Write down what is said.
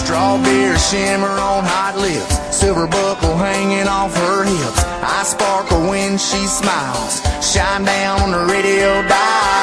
Strawberry shimmer on hot lips, silver buckle hanging off her hips. I sparkle when she smiles, shine down on the radio dial.